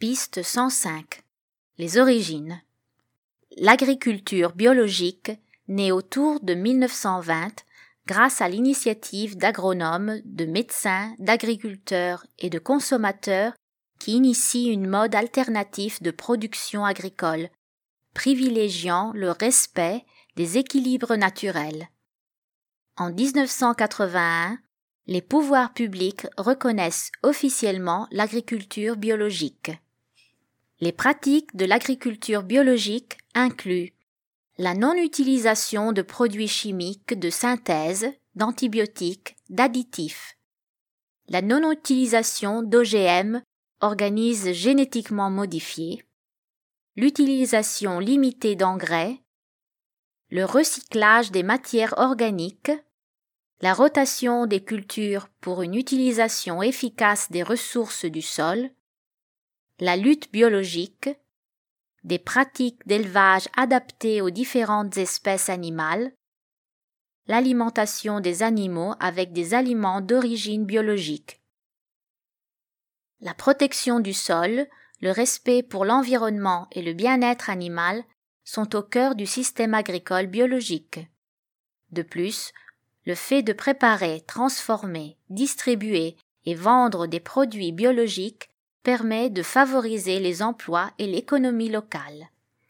Piste 105. Les origines. L'agriculture biologique naît autour de 1920 grâce à l'initiative d'agronomes, de médecins, d'agriculteurs et de consommateurs qui initient une mode alternative de production agricole, privilégiant le respect des équilibres naturels. En 1981, les pouvoirs publics reconnaissent officiellement l'agriculture biologique. Les pratiques de l'agriculture biologique incluent la non-utilisation de produits chimiques de synthèse, d'antibiotiques, d'additifs, la non-utilisation d'OGM, organismes génétiquement modifiés, l'utilisation limitée d'engrais, le recyclage des matières organiques, la rotation des cultures pour une utilisation efficace des ressources du sol, la lutte biologique, des pratiques d'élevage adaptées aux différentes espèces animales, l'alimentation des animaux avec des aliments d'origine biologique. La protection du sol, le respect pour l'environnement et le bien-être animal sont au cœur du système agricole biologique. De plus, le fait de préparer, transformer, distribuer et vendre des produits biologiques permet de favoriser les emplois et l'économie locale.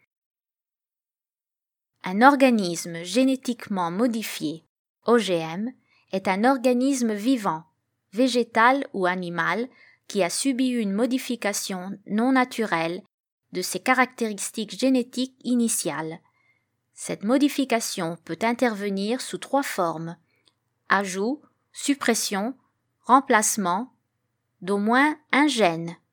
Un organisme génétiquement modifié, OGM, est un organisme vivant, végétal ou animal, qui a subi une modification non naturelle de ses caractéristiques génétiques initiales. Cette modification peut intervenir sous 3 formes: ajout, suppression, remplacement d'au moins un gène.